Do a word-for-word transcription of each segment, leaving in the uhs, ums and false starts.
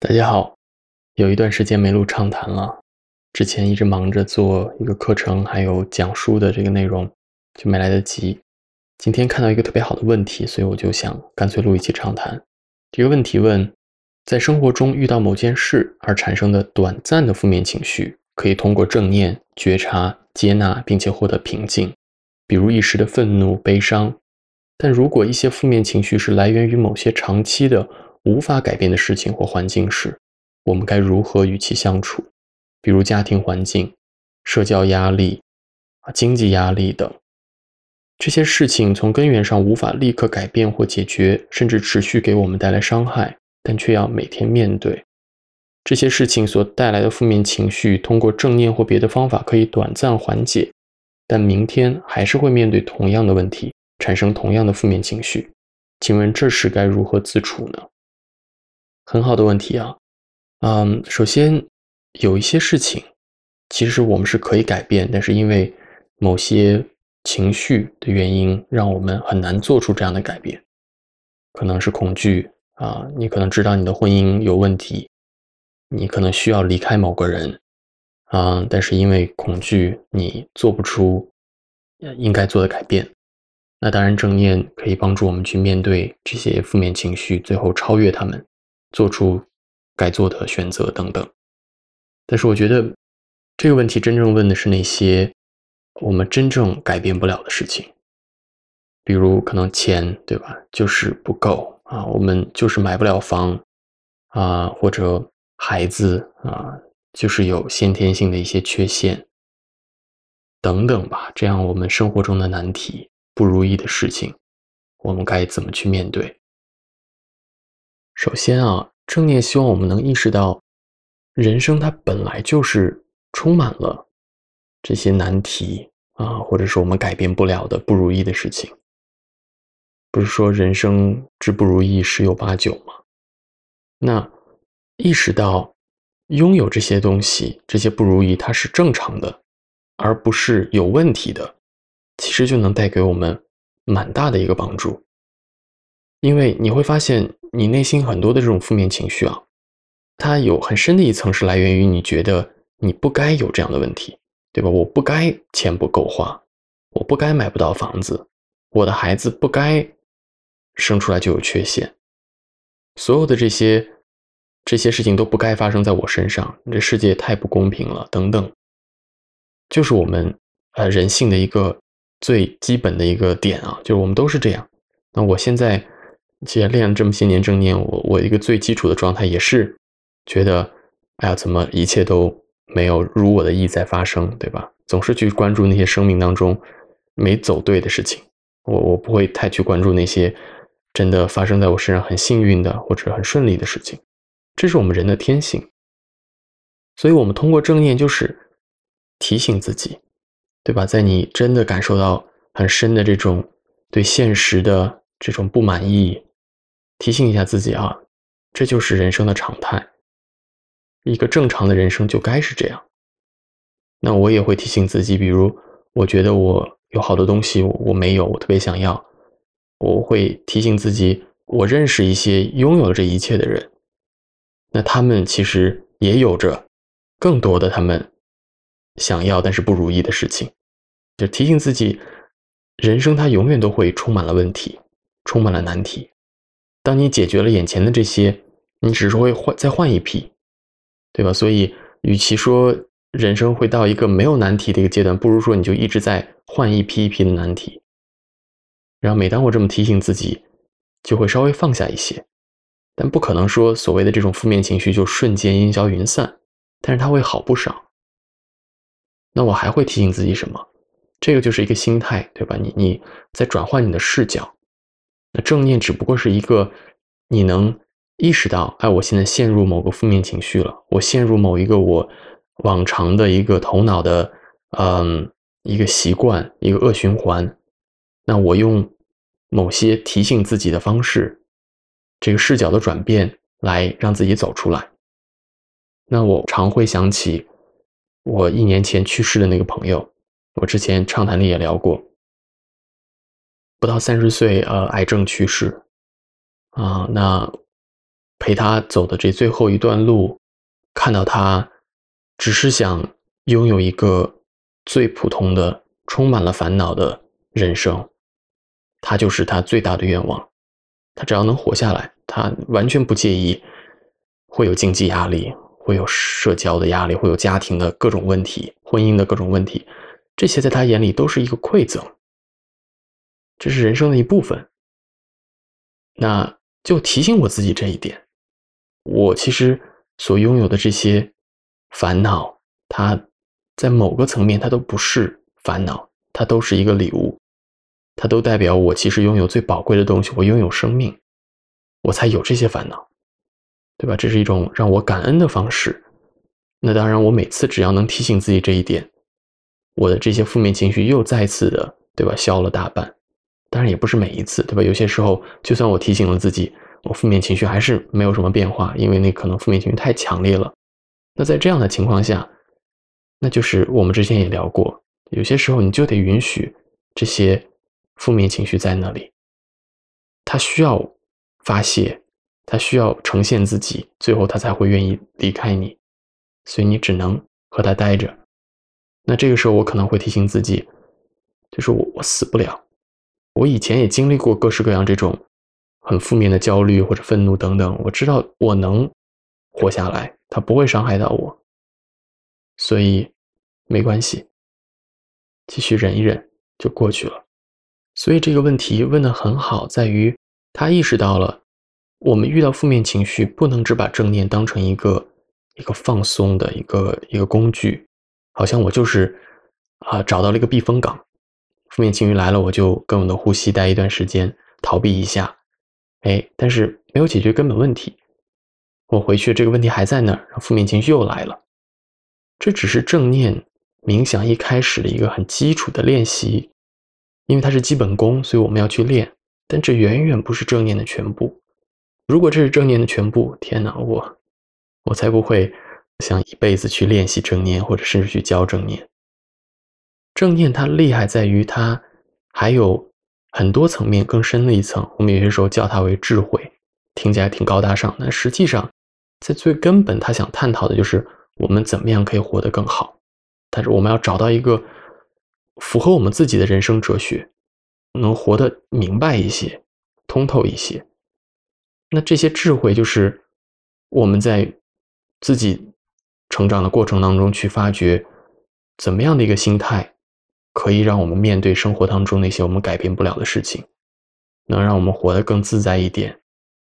大家好，有一段时间没录畅谈了，之前一直忙着做一个课程，还有讲书的这个内容，就没来得及。今天看到一个特别好的问题，所以我就想干脆录一期畅谈。这个问题问，在生活中遇到某件事而产生的短暂的负面情绪，可以通过正念、觉察、接纳，并且获得平静，比如一时的愤怒、悲伤。但如果一些负面情绪是来源于某些长期的无法改变的事情或环境时，我们该如何与其相处？比如家庭环境、社交压力、经济压力等。这些事情从根源上无法立刻改变或解决，甚至持续给我们带来伤害，但却要每天面对。这些事情所带来的负面情绪，通过正念或别的方法可以短暂缓解，但明天还是会面对同样的问题，产生同样的负面情绪。请问这时该如何自处呢？很好的问题啊。嗯，首先有一些事情其实我们是可以改变，但是因为某些情绪的原因，让我们很难做出这样的改变。可能是恐惧啊，你可能知道你的婚姻有问题，你可能需要离开某个人啊，但是因为恐惧，你做不出应该做的改变。那当然，正念可以帮助我们去面对这些负面情绪，最后超越他们，做出该做的选择等等。但是我觉得这个问题真正问的是那些我们真正改变不了的事情，比如可能钱，对吧？就是不够啊，我们就是买不了房啊，或者孩子啊，就是有先天性的一些缺陷等等吧。这样我们生活中的难题、不如意的事情，我们该怎么去面对？首先啊，正念希望我们能意识到，人生它本来就是充满了这些难题啊，或者是我们改变不了的不如意的事情。不是说人生之不如意十有八九吗？那意识到拥有这些东西，这些不如意，它是正常的，而不是有问题的，其实就能带给我们蛮大的一个帮助。因为你会发现，你内心很多的这种负面情绪啊，它有很深的一层是来源于你觉得你不该有这样的问题，对吧？我不该钱不够花，我不该买不到房子，我的孩子不该生出来就有缺陷，所有的这些这些事情都不该发生在我身上，这世界太不公平了，等等，就是我们呃人性的一个最基本的一个点啊，就是我们都是这样。那我现在既然练了这么些年正念，我我一个最基础的状态也是觉得，哎呀，怎么一切都没有如我的意在发生，对吧？总是去关注那些生命当中没走对的事情，我我不会太去关注那些真的发生在我身上很幸运的或者很顺利的事情，这是我们人的天性。所以我们通过正念就是提醒自己，对吧？在你真的感受到很深的这种对现实的这种不满意，提醒一下自己啊，这就是人生的常态，一个正常的人生就该是这样。那我也会提醒自己，比如我觉得我有好多东西我没有，我特别想要，我会提醒自己，我认识一些拥有这一切的人，那他们其实也有着更多的他们想要但是不如意的事情，就提醒自己，人生它永远都会充满了问题，充满了难题。当你解决了眼前的这些，你只是会换再换一批，对吧？所以与其说人生会到一个没有难题的一个阶段，不如说你就一直在换一批一批的难题。然后每当我这么提醒自己，就会稍微放下一些。但不可能说所谓的这种负面情绪就瞬间烟消云散，但是它会好不少。那我还会提醒自己什么？这个就是一个心态，对吧？你你在转换你的视角。那正念只不过是一个你能意识到，哎，我现在陷入某个负面情绪了，我陷入某一个我往常的一个头脑的嗯一个习惯，一个恶循环。那我用某些提醒自己的方式，这个视角的转变来让自己走出来。那我常会想起我一年前去世的那个朋友，我之前畅谈里也聊过，不到三十岁，呃，癌症去世啊。那陪他走的这最后一段路，看到他只是想拥有一个最普通的、充满了烦恼的人生，他就是他最大的愿望。他只要能活下来，他完全不介意会有经济压力，会有社交的压力，会有家庭的各种问题，婚姻的各种问题，这些在他眼里都是一个馈赠，这是人生的一部分。那就提醒我自己这一点，我其实所拥有的这些烦恼，它在某个层面它都不是烦恼，它都是一个礼物，它都代表我其实拥有最宝贵的东西，我拥有生命，我才有这些烦恼，对吧？这是一种让我感恩的方式。那当然，我每次只要能提醒自己这一点，我的这些负面情绪又再次的，对吧，消了大半。当然也不是每一次，对吧？有些时候，就算我提醒了自己，我负面情绪还是没有什么变化，因为那可能负面情绪太强烈了。那在这样的情况下，那就是我们之前也聊过，有些时候你就得允许这些负面情绪在那里，它需要发泄，它需要呈现自己，最后它才会愿意离开你，所以你只能和它待着。那这个时候我可能会提醒自己，就是我我死不了。我以前也经历过各式各样这种很负面的焦虑或者愤怒等等，我知道我能活下来，它不会伤害到我，所以没关系，继续忍一忍就过去了。所以这个问题问得很好，在于他意识到了我们遇到负面情绪不能只把正念当成一个一个放松的一个一个工具，好像我就是啊找到了一个避风港，负面情绪来了，我就跟我的呼吸待一段时间，逃避一下。哎，但是没有解决根本问题。我回去这个问题还在那儿，负面情绪又来了。这只是正念冥想一开始的一个很基础的练习，因为它是基本功，所以我们要去练。但这远远不是正念的全部。如果这是正念的全部，天哪，我我才不会想一辈子去练习正念，或者甚至去教正念。正念它厉害在于它还有很多层面更深的一层，我们有些时候叫它为智慧，听起来挺高大上，但实际上在最根本他想探讨的就是我们怎么样可以活得更好，但是我们要找到一个符合我们自己的人生哲学，能活得明白一些，通透一些。那这些智慧就是我们在自己成长的过程当中去发掘怎么样的一个心态可以让我们面对生活当中那些我们改变不了的事情，能让我们活得更自在一点。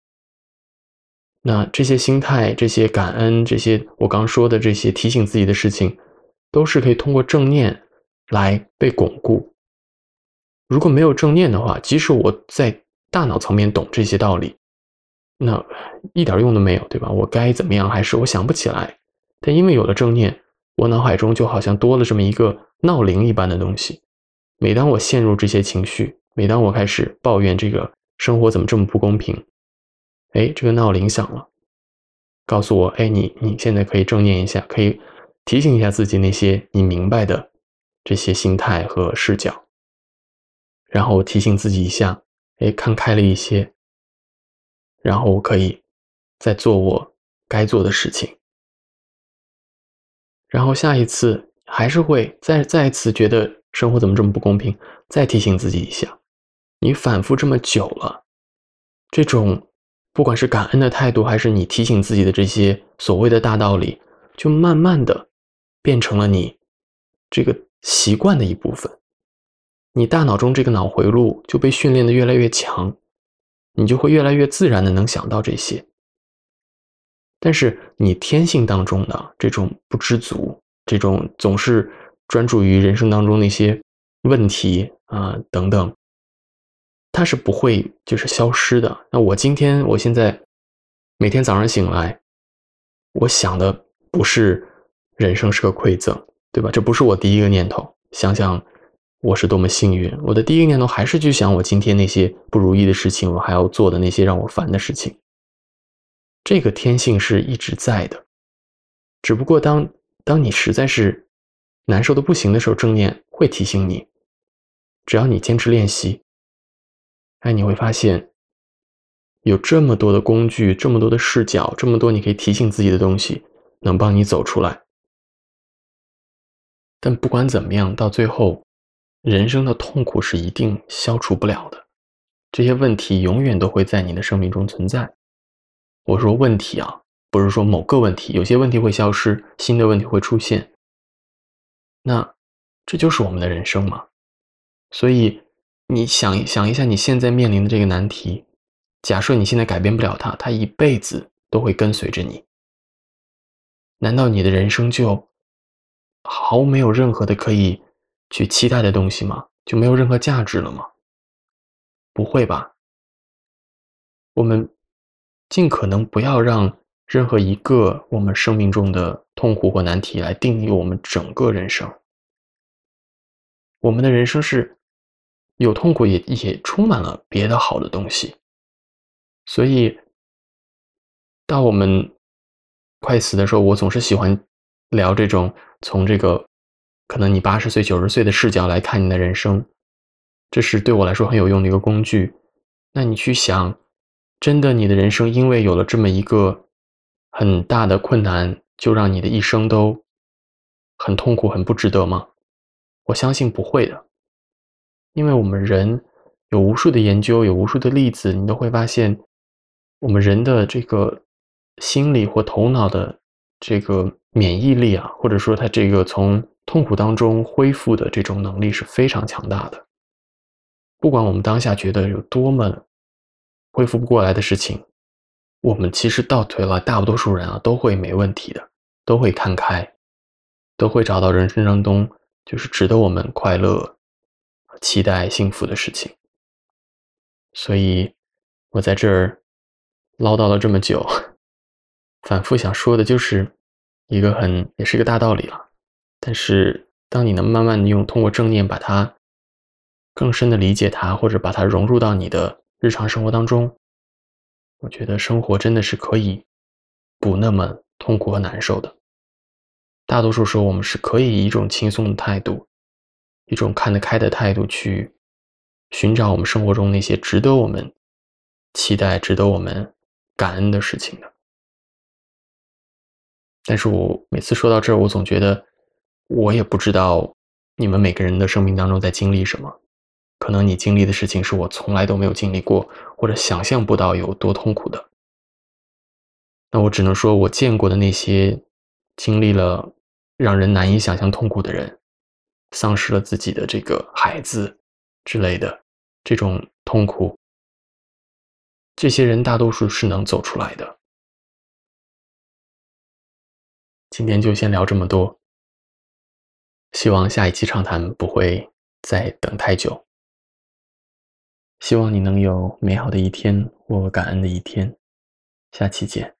那这些心态，这些感恩，这些我刚说的这些提醒自己的事情，都是可以通过正念来被巩固。如果没有正念的话，即使我在大脑层面懂这些道理，那一点用都没有，对吧？我该怎么样还是我想不起来。但因为有了正念，我脑海中就好像多了这么一个闹铃一般的东西。每当我陷入这些情绪，每当我开始抱怨这个生活怎么这么不公平，哎，这个闹铃响了，告诉我，哎，你你现在可以正念一下，可以提醒一下自己那些你明白的这些心态和视角，然后提醒自己一下，哎，看开了一些，然后我可以再做我该做的事情。然后下一次还是会再再一次觉得生活怎么这么不公平，再提醒自己一下。你反复这么久了，这种不管是感恩的态度，还是你提醒自己的这些所谓的大道理，就慢慢的变成了你这个习惯的一部分。你大脑中这个脑回路就被训练得越来越强，你就会越来越自然的能想到这些。但是你天性当中的这种不知足，这种总是专注于人生当中那些问题啊、呃、等等，它是不会就是消失的。那我今天我现在每天早上醒来，我想的不是人生是个馈赠，对吧？这不是我第一个念头，想想我是多么幸运。我的第一个念头还是去想我今天那些不如意的事情，我还要做的那些让我烦的事情。这个天性是一直在的，只不过当当你实在是难受的不行的时候，正念会提醒你，只要你坚持练习，哎，你会发现有这么多的工具，这么多的视角，这么多你可以提醒自己的东西，能帮你走出来。但不管怎么样，到最后，人生的痛苦是一定消除不了的。这些问题永远都会在你的生命中存在。我说问题啊，不是说某个问题，有些问题会消失，新的问题会出现。那这就是我们的人生嘛。所以你想想一下你现在面临的这个难题，假设你现在改变不了它，它一辈子都会跟随着你。难道你的人生就毫没有任何的可以去期待的东西吗？就没有任何价值了吗？不会吧。我们尽可能不要让任何一个我们生命中的痛苦或难题来定义我们整个人生。我们的人生是有痛苦也也充满了别的好的东西。所以到我们快死的时候，我总是喜欢聊这种从这个可能你八十岁、九十岁的视角来看你的人生，这是对我来说很有用的一个工具。那你去想，真的你的人生因为有了这么一个很大的困难，就让你的一生都很痛苦、很不值得吗？我相信不会的。因为我们人有无数的研究，有无数的例子，你都会发现，我们人的这个心理或头脑的这个免疫力啊，或者说他这个从痛苦当中恢复的这种能力是非常强大的。不管我们当下觉得有多么恢复不过来的事情，我们其实倒推了大多数人啊都会没问题的，都会看开，都会找到人生当中就是值得我们快乐、期待幸福的事情。所以我在这儿唠叨了这么久，反复想说的就是一个很也是一个大道理了。但是当你能慢慢的用通过正念把它更深的理解它，或者把它融入到你的日常生活当中，我觉得生活真的是可以不那么痛苦和难受的。大多数时候我们是可以以一种轻松的态度，一种看得开的态度去寻找我们生活中那些值得我们期待、值得我们感恩的事情的。但是我每次说到这儿，我总觉得我也不知道你们每个人的生命当中在经历什么。可能你经历的事情是我从来都没有经历过，或者想象不到有多痛苦的。那我只能说我见过的那些经历了让人难以想象痛苦的人，丧失了自己的这个孩子之类的这种痛苦，这些人大多数是能走出来的。今天就先聊这么多，希望下一期畅谈不会再等太久。希望你能有美好的一天或感恩的一天，下期见。